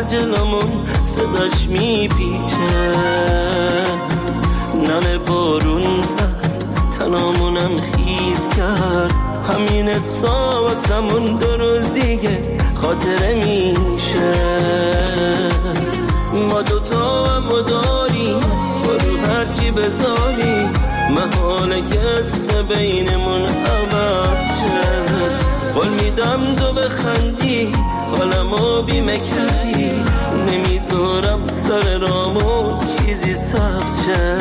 جلومون صداش میپیچه، نم بارون زد تنامونم خیز کرد، همین حسا واسمون 2 روز دیگه خاطره میشه. ما دوتا هم داریم با رو هرچی بذاری، محاله قصه بینمون عوض شه. قول میدم تو بخندی حالمو بیمه کردی، نمیذارم سر رامون چیزی سبز شه.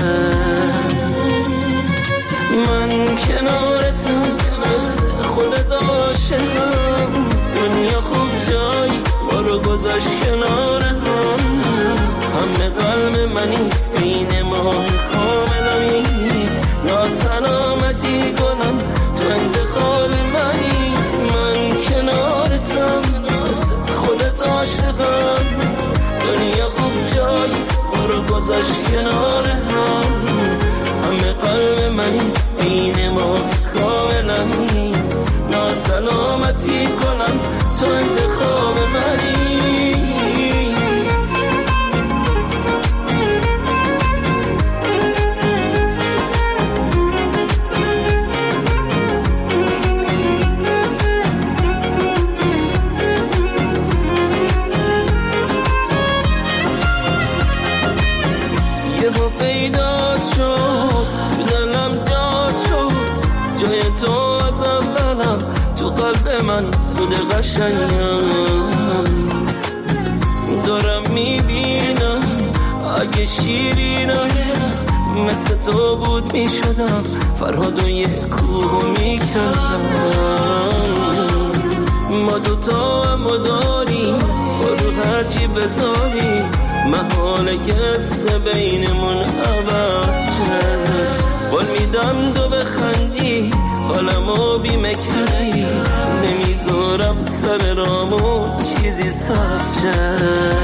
من کنارتم مثل خودت عاشقم، دنیا خوب جایی ما رو گذاشت کنار هم، همه قلب منی بین ماه کاملمی، ناسلامتی کنم تو انتخاب منی. من کنارتم مثل خودت عاشقم، دنیا خوب جایی ما رو گذاشت کنار هم، همه قلب منی بین ما کاملمی، ناسلامتی کنم تو انتخاب منی. یهو پیدا شد دلم جا شد، جای تو از اولم تو قلب من بوده قشنگم. دارم میبینم اگه شیرینم مثل تو بود میشدم، فرهاد و یه کوه میکردم. ما دوتا هم داریم با رو هرچی بذاری، محاله قصه بینمون عوض شه. قول میدم تو بخندی حالمو بیمه کردی، نمیذارم سر رامون چیزی سبز شه.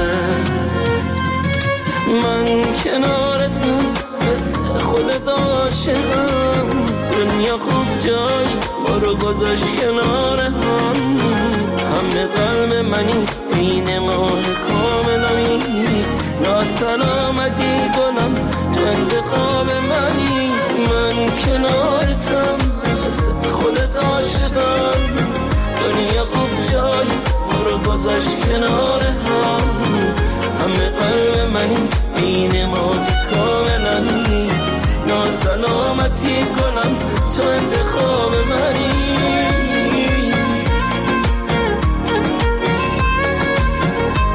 من کنارتم مثل خودت عاشقم، دنیا خوب جایی ما رو گذاشت کنار هم، همه قلب منی بین ماه کاملمی، ناسلامتی کنم تو انتخاب منی. من کنارتم مثل خودت عاشقم، دنیا خوب جایی ما رو گذاشت کنار هم، همه قلب منی بین ماه کاملمی، ناسلامتی کنم تو انتخاب منی.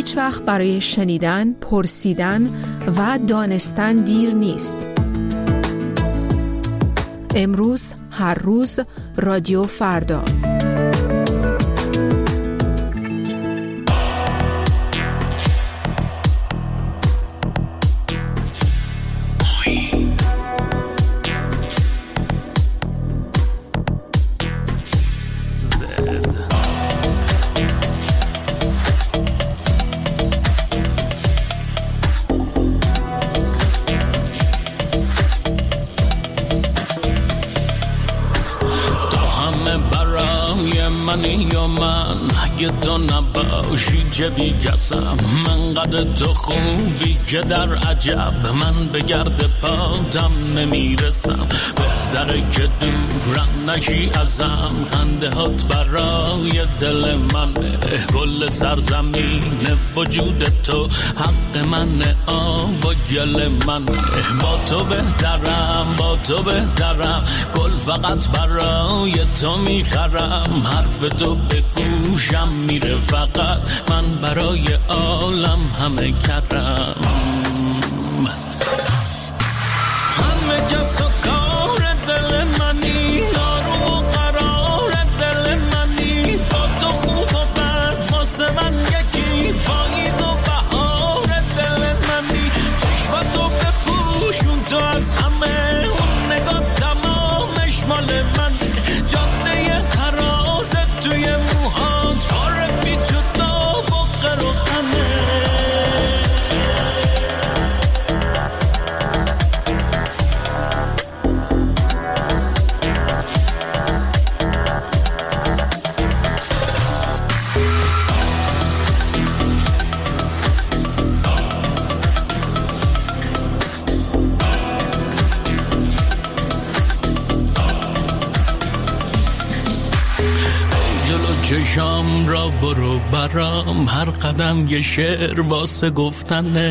هیچ وقت برای شنیدن، پرسیدن و دانستن دیر نیست. امروز، هر روز، رادیو فردا. اگه تو نباشی چه بی کسم، من قد تو خوبی که در عجب من به گرد پاتم نمیرسم. بهتره که دورم نشی ازم، خنده هات برای دل منه، کل سرزمین وجود تو حق منه، آب و گل منه. با تو بهترم، با تو بهترم، گل فقط برای تو میخرم، حرف تو به گوشم میره فقط، من برای عالم همه کردم. همه کس و کار دل منی، آروم و قرار دل منی، با تو خوب و بد واسه من یکی، پاییز و بهار دل منی. چشماتو بپوشون تو از همه، اون نگاه تمامش مال منه، جاده حراست توی موهات، آره بی تو داغ و قروتنه. چشام را برو برام، هر قدم یه شعر واسه گفتنه.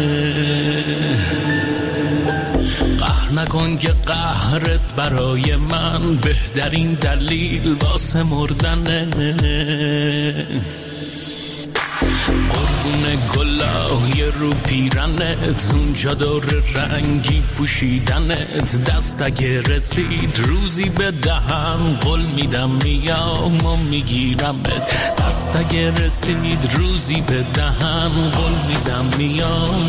قهر نکن که قهرت برای من بهترین دلیل واسه مردنه. قربون گلای رو پیرنت، اون چادر رنگی پوشیدنت، دست اگه رسید روزی به دهن، قول میدم میام و میگیرمت. دست اگه رسید روزی به دهن، قول میدم میام.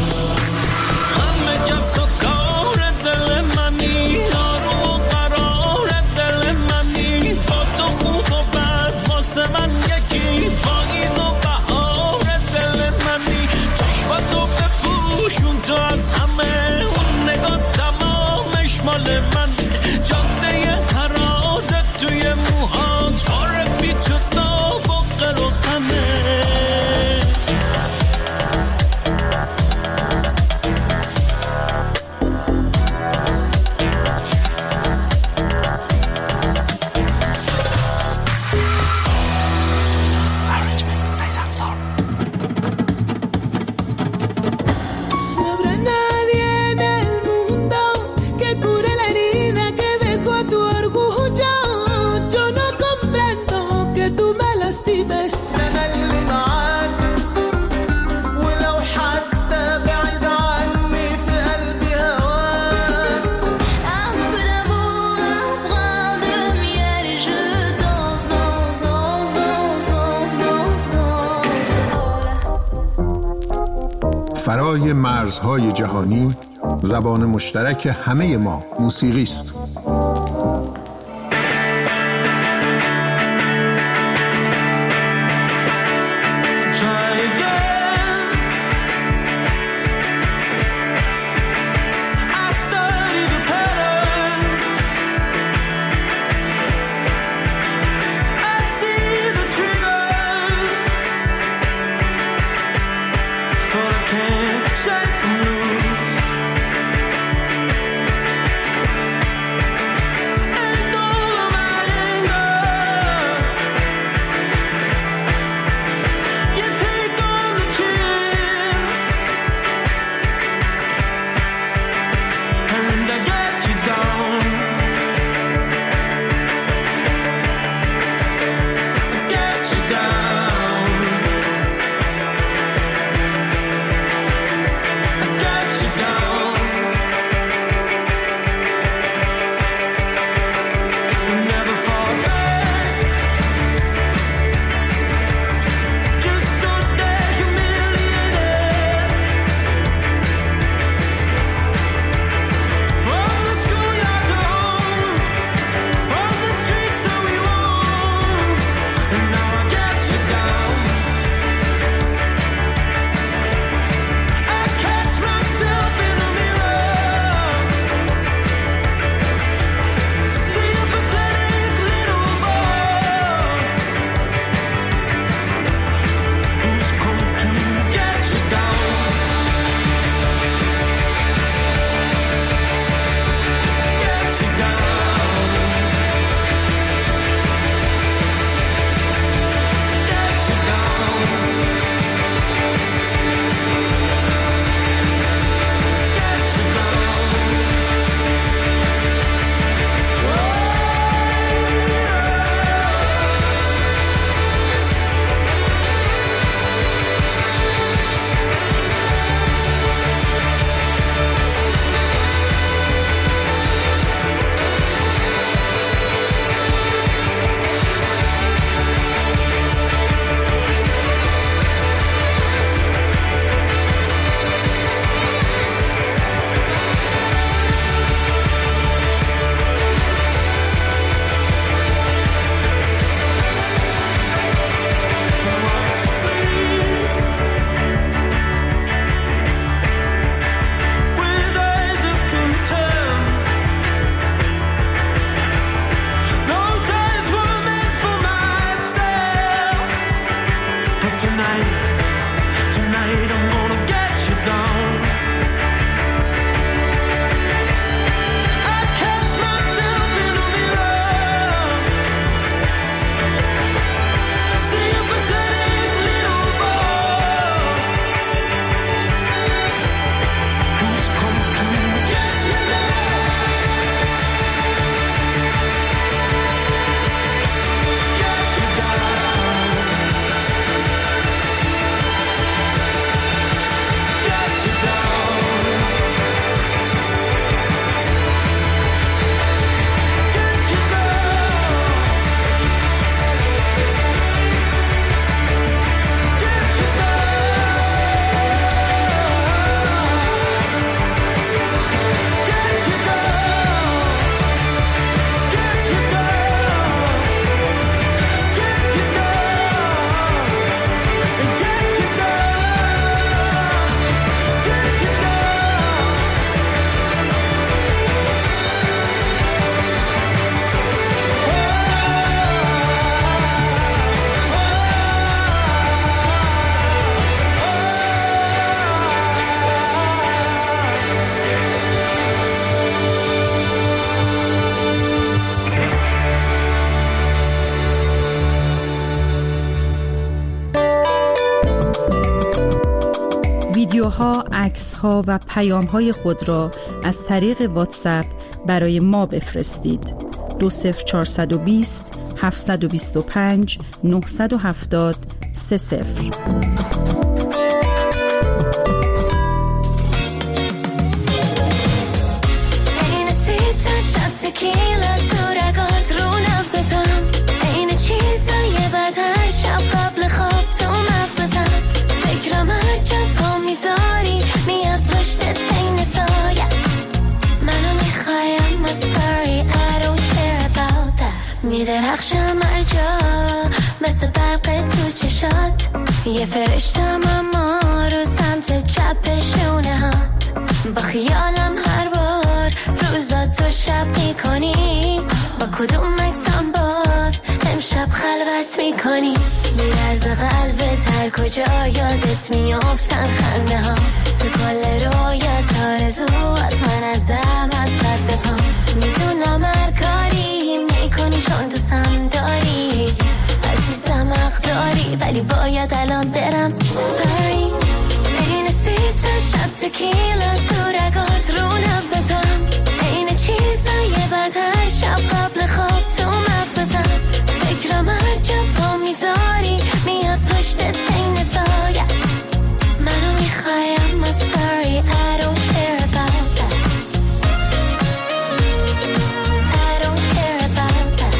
همه کس و کار دل منی، آروم و قرار دل منی، با تو خوب و بد واسه من یکی، پاییز و شون تو از همه، اون نگاه تمامش مال من، جاده حراست توی موهات، آره بی تو داغ و قروتنه. فرای مرزهای جهانی، زبان مشترک همه ما موسیقی است. Shake them loose. ویدیوها، عکس‌ها و پیام‌های خود را از طریق واتساپ برای ما بفرستید. 20420 725 970 30. تکیلا تو رگات رو نبضتم، این چیزای بد هر شب قبل خواب تو مغزتم، فکرم هر جا پا میذاری میاد پشت تین سایت، منو میخوایم I'm sorry I don't care about that، میدرخشم هر جا مثل برق تو چشات، یه فرشتم اما رو سمت چپ شونه هات، با خیالم هر بار روزا تو شب میکنی، با کدوم مکسم باز امشب خلوت میکنی، میرز قلبت هر کجا یادت میافتن خنده ها، تو کل رویت آرزوات من از دم از رد پا، میدونم هر کاری میکنی چون دوستم داری، عزیزم حق داری ولی باید الان برم sorry، این سیتا شب تکیلا تو رگات رو نبضتم، این چیزای بد هر شب قبل خواب تو مغزتم، فکرم هر جا پا میذاری میاد پشت تین سایت، منو میخوایم I'm sorry I don't care about that، I don't care about that،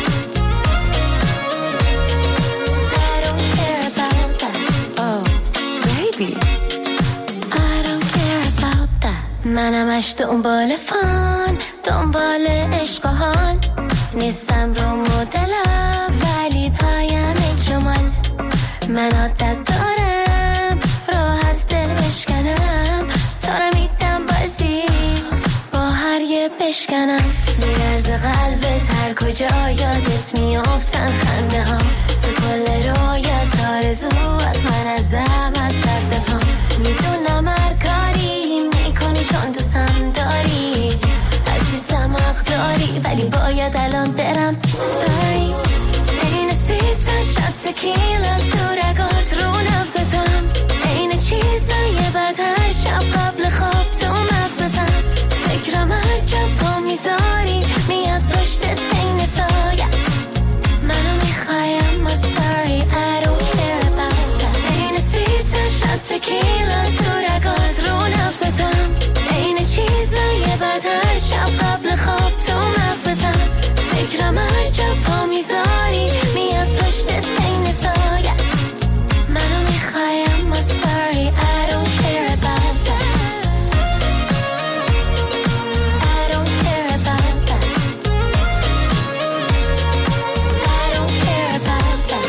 I don't care about that، oh baby I don't care about that، منمش دنبال فان، دنبال عشق و حال، نیستم رو مدلم ولی پایم جمال، من عادت دارم راحت دل بشکنم، تا رو میدم بازیت با هر یه بشکنم، میرز قلبت هر کجا یادت میافتن خنده ها، تو کل رویت آرزوات من از دم از رد پا، میدونم هر کاری میکنی چون دوستم داری، عزیزم حق داری ولی باید الان برم sorry، این سیتا شب تکیلا تو رگات رو نبضتم، این چیزای بد هر شب قبل خواب تو مغزتم، فکرم هر جا پا میذاری میاد پشت تین سایت، منو میخوایم I'm sorry I don't care about that، این سیتا شب تکیلا تو رگات رو نبضتم، این چیزای بد هر شب قبل خواب تو مغزتم، فکرم هر جا پا میذاری میاد پشت تین سایت، منو میخوایم I'm sorry I don't care about that، I don't care about that، I don't care about that،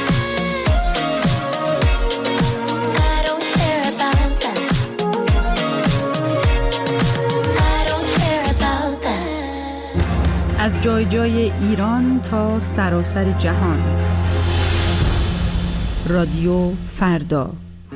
I don't care about that، I don't care about that، از جای جای ایران تا سراسر جهان. رادیو فردا.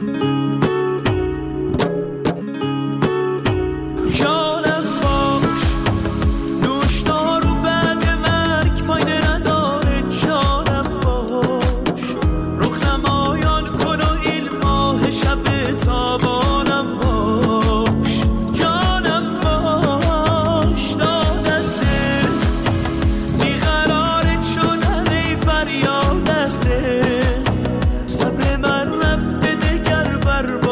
جانم باش دوشتا رو بعد مرگ فایده نداره، جانم باش رخنمایان کن و این ماه شب تابانم باش، جانم باش دادسته بیقرارت شدن ای فریاد دسته، صبر من رفته دگر بر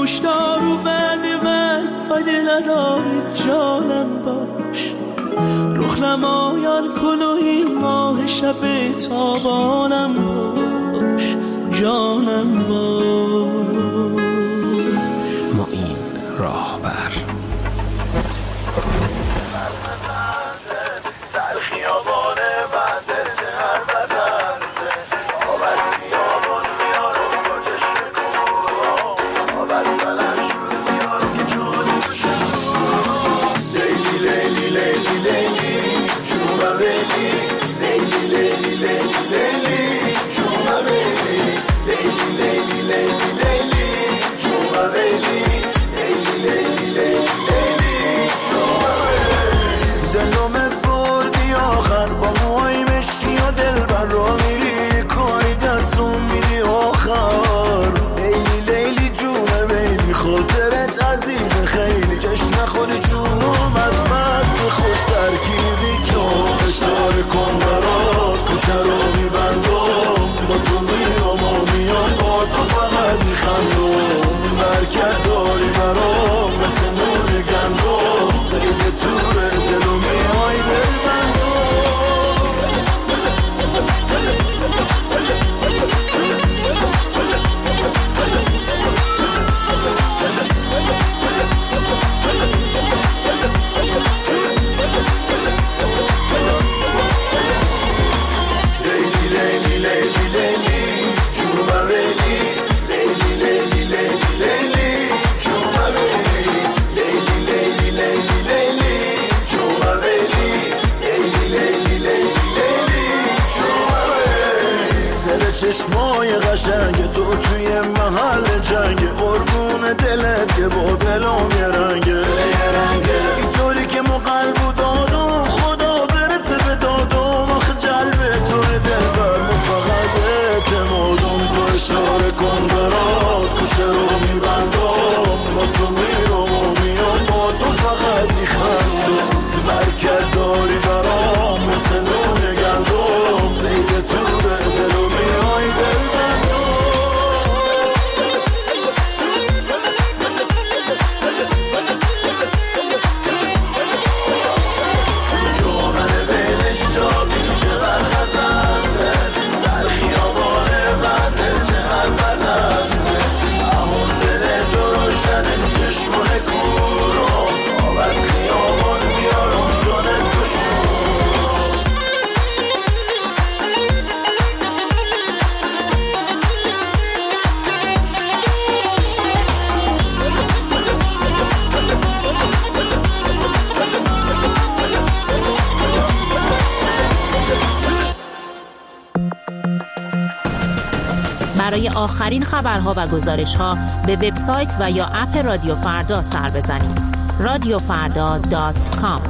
نوشدارو بعد من فایده نداره جانم باش رخ نمایان کن و این ماه شب تابانم باش جانم باش معین راهبر در خیابان بندر جهر بدنده آبر خیابان میارم با چشم کورا آبر بلند شده میارم که جانم بشه لیلی لیلی لیلی لیلی جومه بیلی لیلی لیلی لیلی لیلی جومه بیلی لیلی لیلی لیلی لیلی جومه بیلی لیلی لیلی لیلی لیلی جومه بیلی دلومت بردی آخر با موهای مشکی و دل بر را میری کاری دستون میری آخر لیلی لیلی جونه بیلی خاطرت عزیز خیلی جشن نخوری جونم از مست خوش ترکیبی تو اشاره کن برات کچه رو میبندم با تو میام و میام با تو فقط میخندم برکت داری برام مثل نور گندم سید توره دلو میای بلبندم چشمای قشنگ تو توی محل جنگ قربون دلت که با دلم یه رنگه اینطوری که ما قلب و دادم خدا برسه به دادم آخه جلبه توی دل برمون فقط اعتمادم تو اشاره کن برات کچه رو میبندم با تو میرم و میام با تو فقط میخندم برکت داری برام مثل نون گندم زید تو به دلو میای بلبندم جومن بیلش شابی چقدر غزنده سر خیابان بنده چقدر بدنده همون دل تو روشن چشمون کورم آب از خیابان بیارم جان تو برای آخرین خبرها و گزارش‌ها به وبسایت و یا اپ رادیو فردا سر بزنید. radiofarda.com.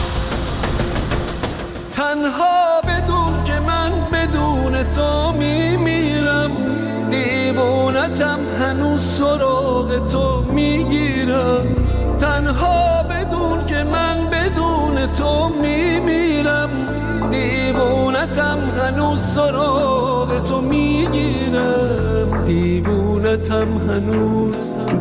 تنها بدون که من بدون تو میمیرم دیوونتم هنوز سراغ تو میگیرم تنها بدون که من بدون تو میمیرم دیوونتم هنوز سراغ تو میگیرم دیوونتم هنوز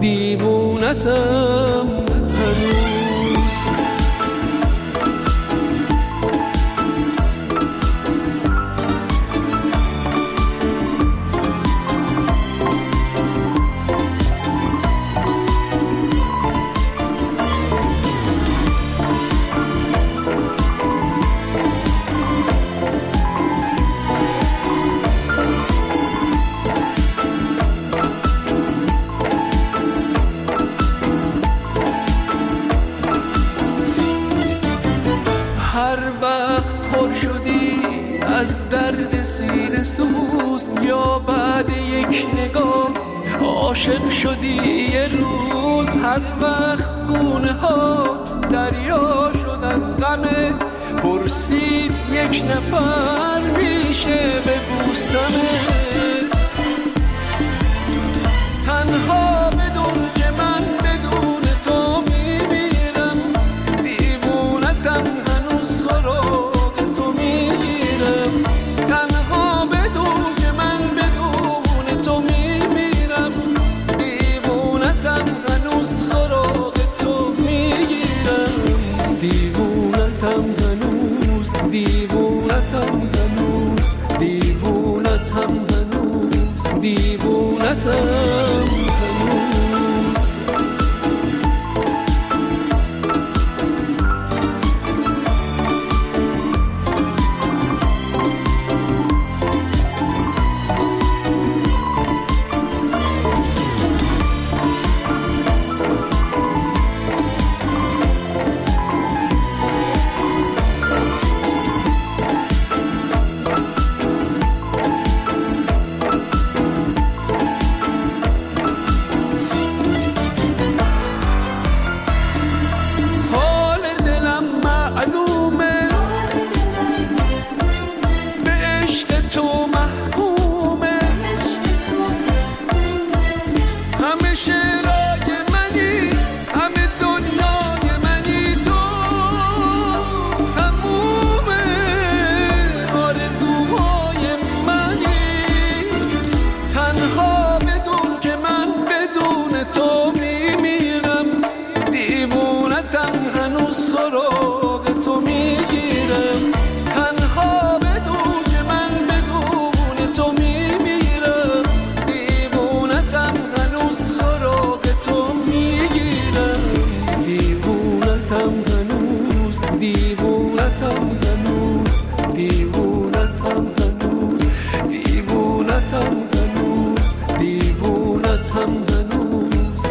هر وقت پر شدی از درد سینه سوز یا بعد یک نگاه عاشق شدی یه روز هر وقت گونه هات دریا شد از غمت پرسید یک نفر میشه ببوسمت تنها بدون که من بدون تو میمیرم دیوونتم هنوز سراغ تو میگیرم تنها بدون که من بدون تو میمیرم دیوونتم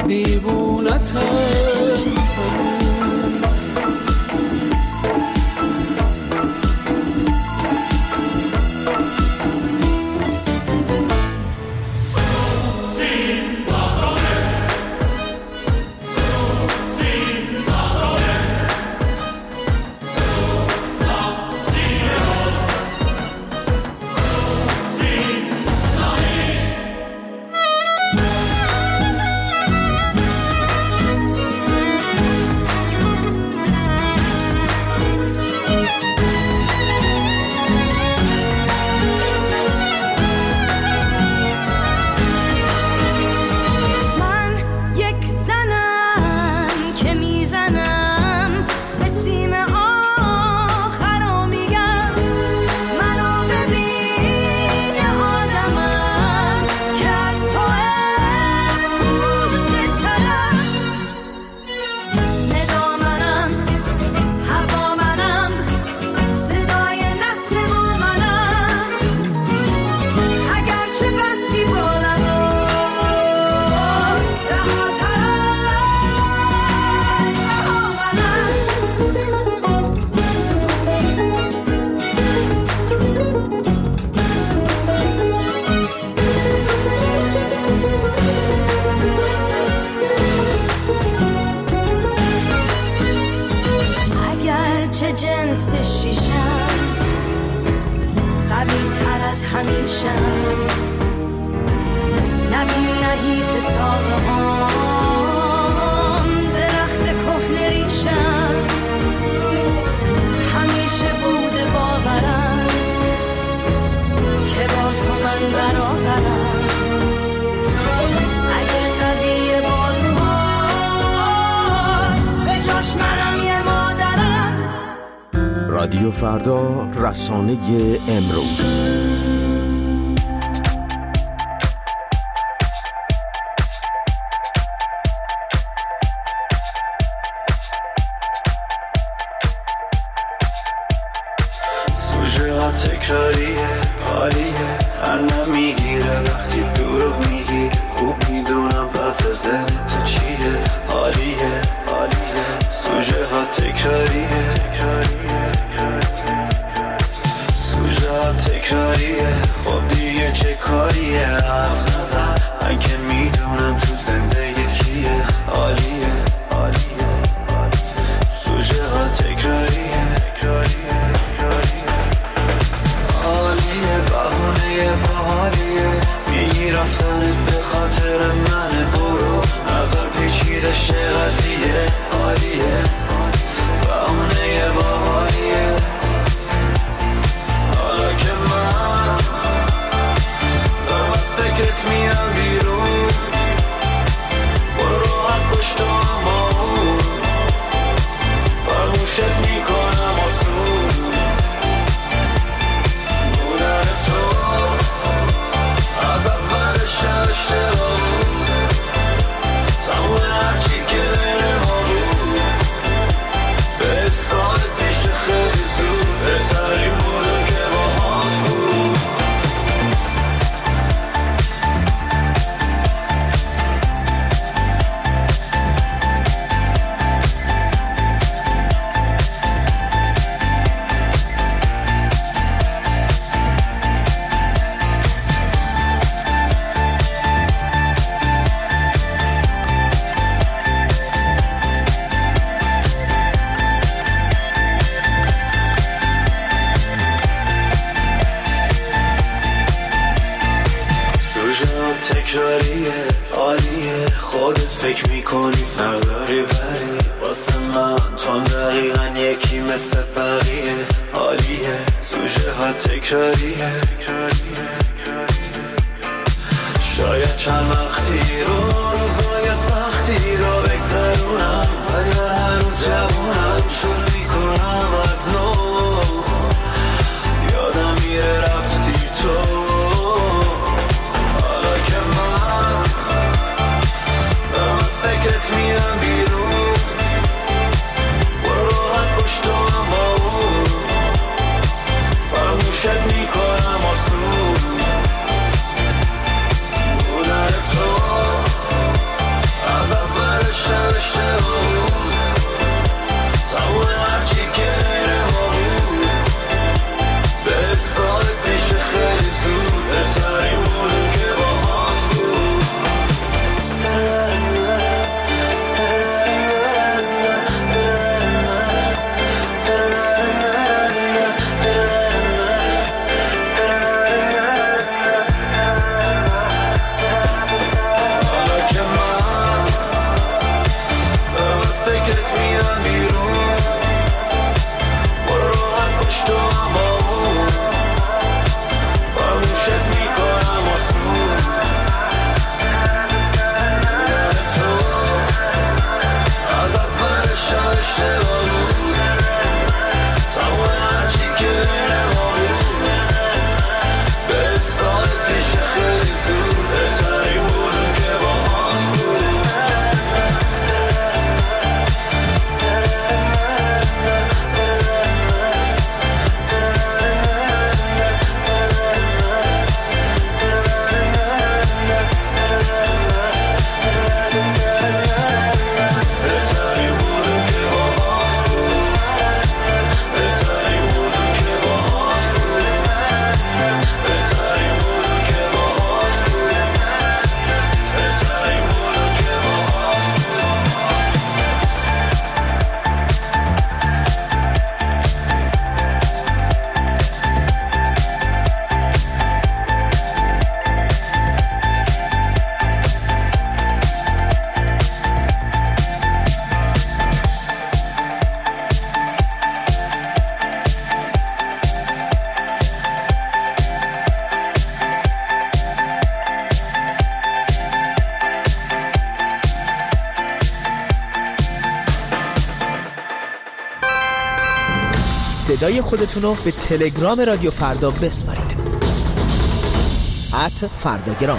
دیوونتم. رادیو فردا، رسانه امروز. سوژه ها تکراریه، عالیه، خندم میگیره وقتی دروغ میگی. خوب میدونم پس ذهنت چیه، عالیه، عالیه. سوژه ها تکراریه، تکراریه، خب دیگه چه کاریه، حرف نزن، من که میدونم تو زندگیت کیه، عالیه، عالیه. سوژه ها تکراریه، عالیه، بهونه باحالیه، میگی رفتنت به خاطر منه، برو نظر پیچیده شه قضیه، عالیه، بهونه باحالیه. فکرت میام بیرون، برو راحت پشت اما فرموشت میکنم آسون. بودن تو از اولش اشتباه بود، تموم هرچی که بین ما بود به سال پیش خیلی زود بهترین بودم که باهات بود. تکراریه، عالیه، خودت فکر میکنی فرق داری ولی واسه من تو دقیقا یکی مثل بقیه، عالیه. سوژه ها تکراریه، شاید چند وقتی روزای سختی رو بگذرونم، ولی من هنوز جوونم، شروع میکنم از نو، یادم میره رفتی تو. فکرت میام بیرون، برو راحت پشت اما فرموشت میکنم آسون. بودن تو از صدای خودتون رو به تلگرام رادیو فردا بسپارید. @فرداگرام.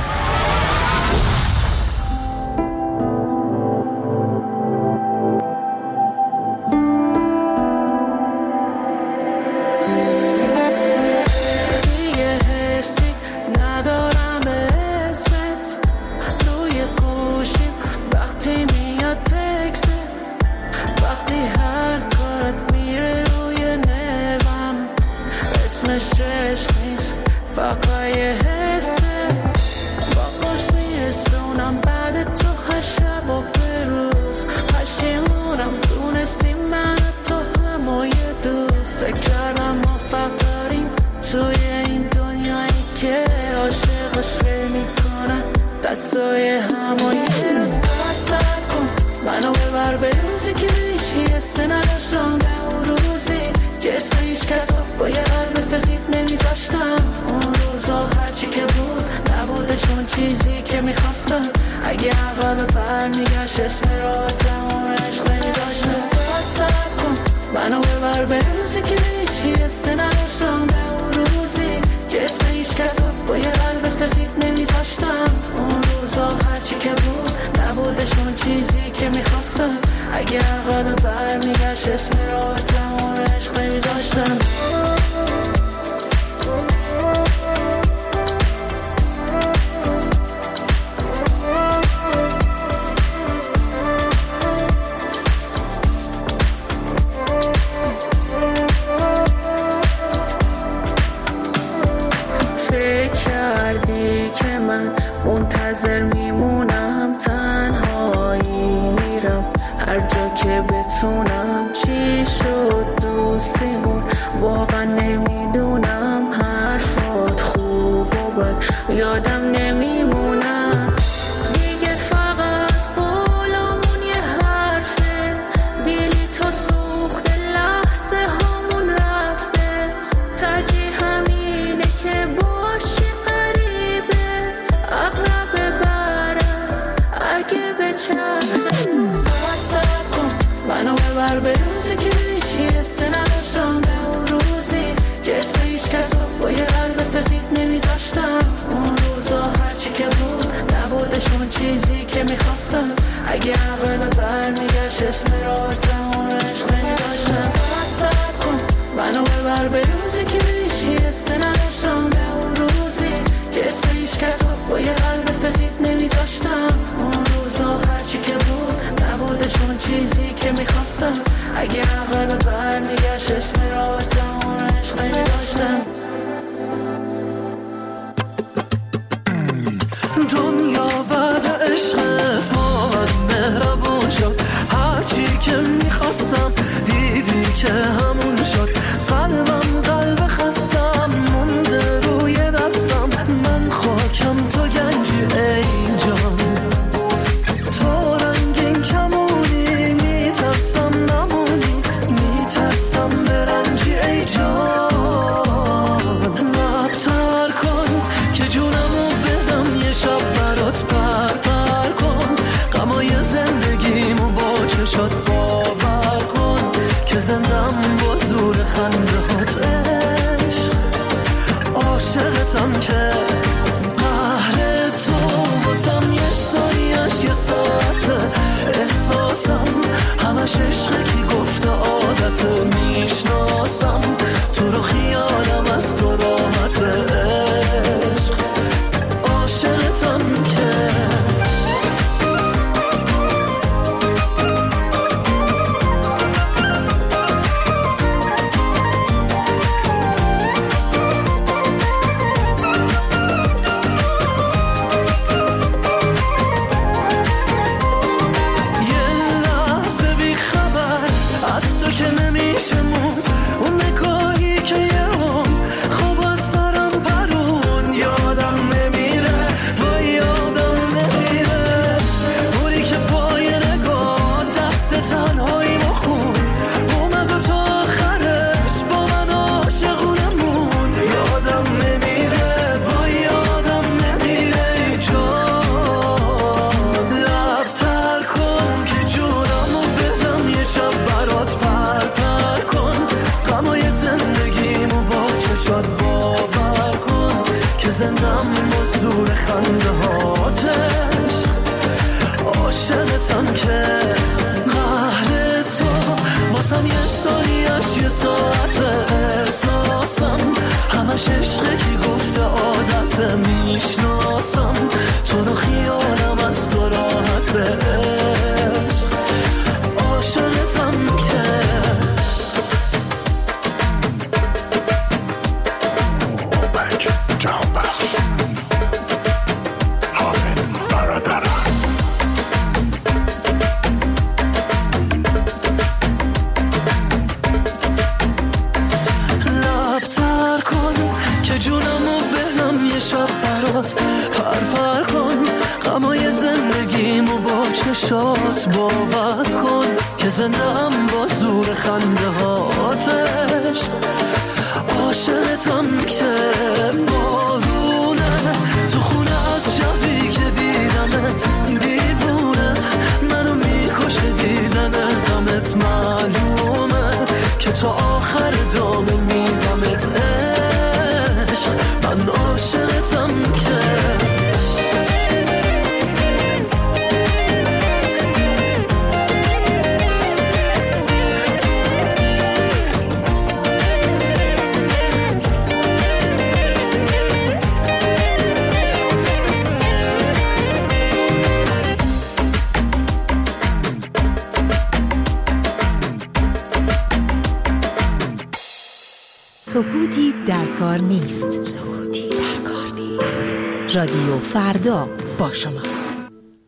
چشات، پر کن غمای زندگیمو با چشات، باور کن که زندم با زور خنده هاتش، عاشقتم که بارونه تو خونه از شبی که دیدمت، دیوونه منو میکشه دیدن غمت، معلومه که تا آخر دامه میدمت عشق، من عاشقتم که سکوتی در کار نیست. سکوتی در کار نیست. رادیو فردا با شماست.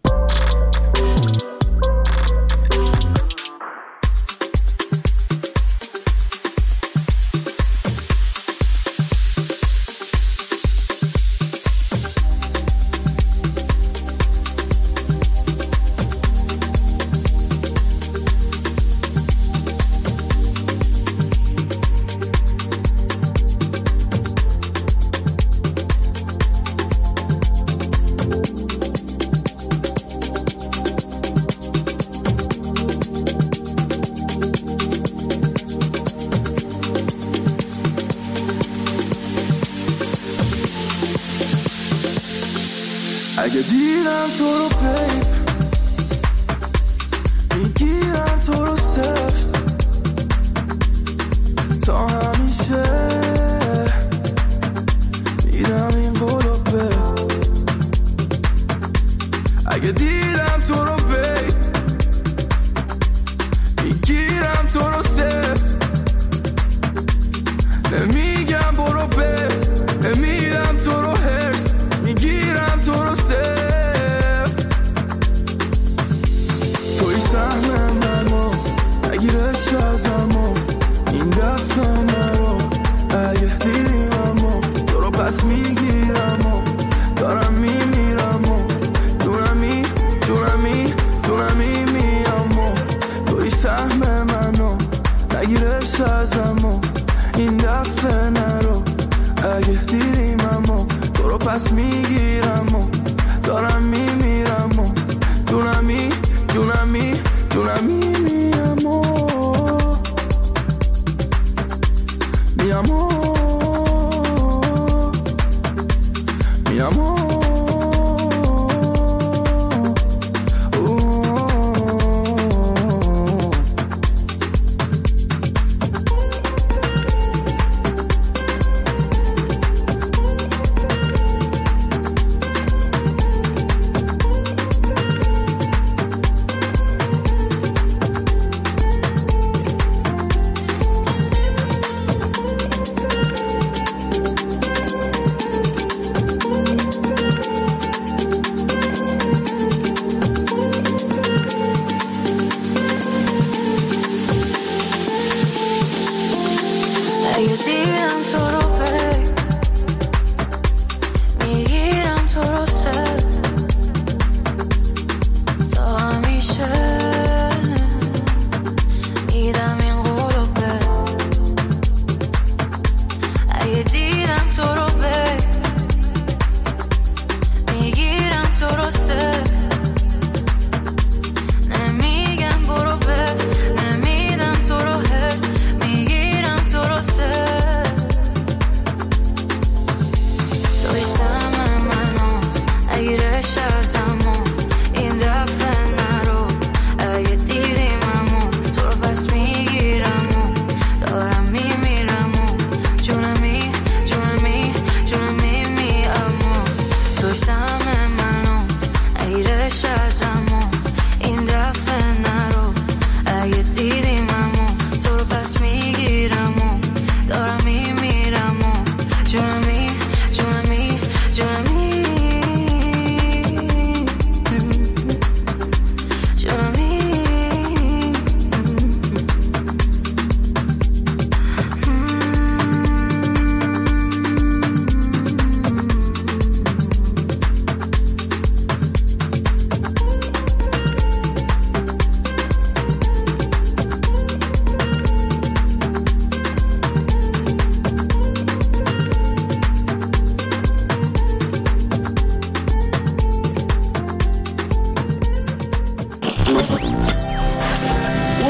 اگه دیدم تو رو پیپ میگیرم تو رو سفت تا همیشه میدم این برو به، اگه دیدم تو رو پیپ میگیرم تو رو سفت، نمیگم برو به، نمیدم تو رو هرس، میگیرم تو رو سفت، توی سهم منو نگیرش ازمو، این دفعه منو اگه دیدیممو تو رو پس میگیرمو، دارم میمیرمو، دونمی میامو، توی سهم منو نگیرش ازمو، این دفعه نرو اگه دیدیممو تو رو پس میگیرمو، دارم میمیرمو، دونمی میامو، میامو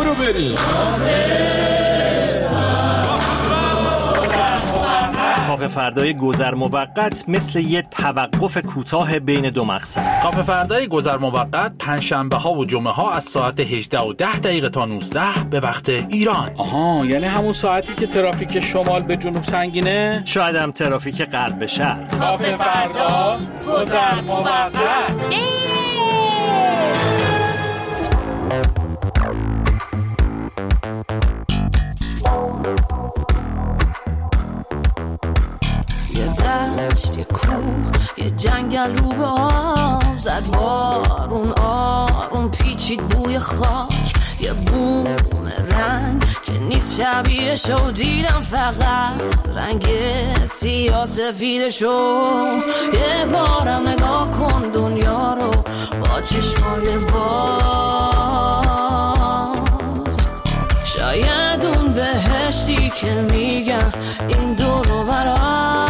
برو بریم. کافه فردای گذر موقت مثل یه توقف کوتاه بین دو مقصد. کافه فردای گذر موقت پنجشنبه ها و جمعه ها از ساعت 18:10 تا 19 به وقت ایران. آها، یعنی همون ساعتی که ترافیک شمال به جنوب سنگینه؟ شاید هم ترافیک غرب به شرق. کافه فردا گذر موقت. یه کوه، یه جنگل رو به آب زد بارون، آروم پیچید بوی خاک، یه بوم رنگ که نیست شبیهشو دیدم، فقط رنگ سیاه سفیدشو. یه بارم نگاه کن دنیا رو با چشمای باز، شاید اون بهشتی که میگم این دور رو براست.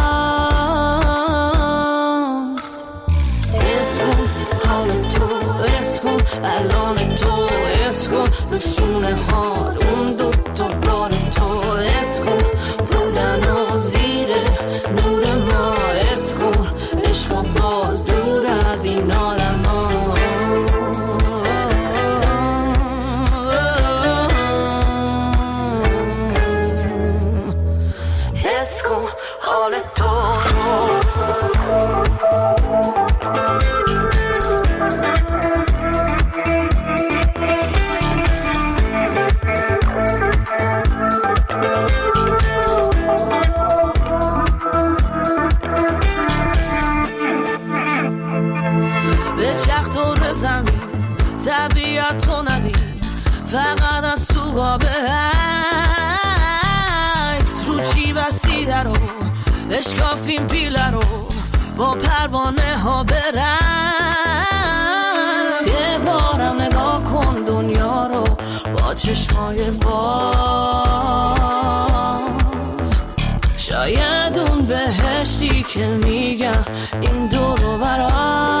الان تو اسکن نشونه ها اون دو تا بار تو اسکن بودن و زیر نور ما اسکن عشق و باز دور از این عالم ها اسکن حال تو طبیعت تو نبید، فقط از تو قاب عکس رو چی بسیده رو بشکافیم پیله رو با پروانه ها برم. یه بارم نگاه کن دنیا رو با چشمای باز، شاید اون بهشتی که میگم این دور رو برام.